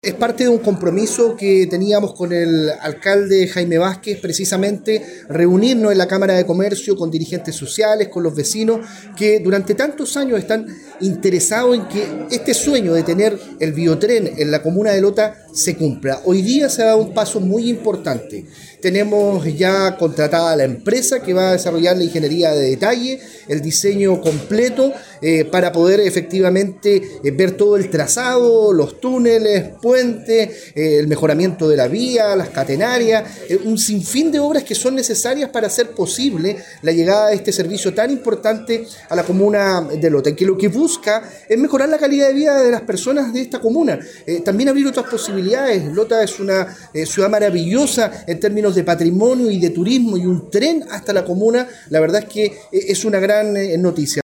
Es parte de un compromiso que teníamos con el alcalde Jaime Vázquez, precisamente reunirnos en la Cámara de Comercio con dirigentes sociales, con los vecinos, que durante tantos años están interesados en que este sueño de tener el biotren en la comuna de Lota se cumpla. Hoy día se ha dado un paso muy importante. Tenemos ya contratada a la empresa que va a desarrollar la ingeniería de detalle, el diseño completo, para poder efectivamente ver todo el trazado, los túneles, puentes, el mejoramiento de la vía, las catenarias, un sinfín de obras que son necesarias para hacer posible la llegada de este servicio tan importante a la comuna de Lota, que lo que busca es mejorar la calidad de vida de las personas de esta comuna, también abrir otras posibilidades. Lota es una ciudad maravillosa en términos de patrimonio y de turismo, y un tren hasta la comuna, la verdad es que es una gran noticia.